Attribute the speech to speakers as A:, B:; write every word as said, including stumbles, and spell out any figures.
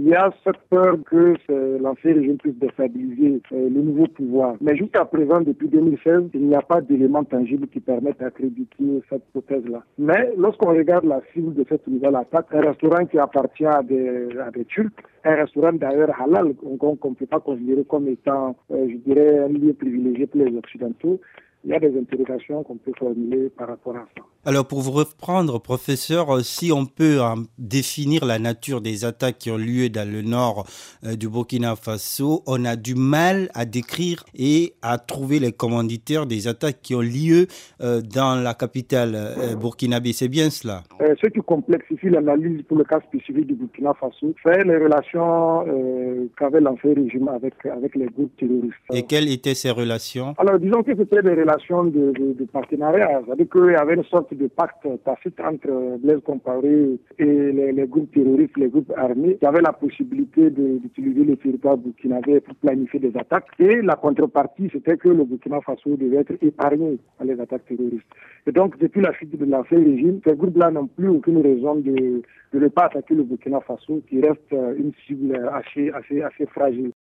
A: y a cette peur que l'ancien régime puisse déstabiliser euh, le nouveau pouvoir. Mais jusqu'à présent, depuis deux mille seize, il n'y a pas d'éléments tangibles qui permettent d'accréditer cette hypothèse-là. Mais lorsqu'on regarde la cible de cette nouvelle attaque, un restaurant qui appartient à des, à des Turcs, un restaurant d'ailleurs halal, qu'on ne peut pas considérer comme étant, euh, je dirais, un lieu privilégié pour les Occidentaux, il y a des interrogations qu'on peut formuler par rapport à ça.
B: Alors pour vous reprendre, professeur, si on peut hein, définir la nature des attaques qui ont lieu dans le nord euh, du Burkina Faso, on a du mal à décrire et à trouver les commanditaires des attaques qui ont lieu euh, dans la capitale euh, burkinabé. C'est bien cela?
A: euh, Ce qui complexifie l'analyse pour le cas spécifique du Burkina Faso, c'est les relations euh, qu'avait l'ancien régime avec, avec les groupes terroristes.
B: Et quelles étaient ces relations?
A: Alors disons que c'était des relations de, de, de partenariat, c'est-à-dire qu'il y avait une sorte de pacte tacite entre Blaise Compaoré et les, les groupes terroristes, les groupes armés, qui avaient la possibilité de, d'utiliser le territoire burkinabé pour planifier des attaques. Et la contrepartie, c'était que le Burkina Faso devait être épargné par les attaques terroristes. Et donc, depuis la chute de l'ancien régime, ces groupes-là n'ont plus aucune raison de, de ne pas attaquer le Burkina Faso, qui reste une cible assez, assez, assez fragile.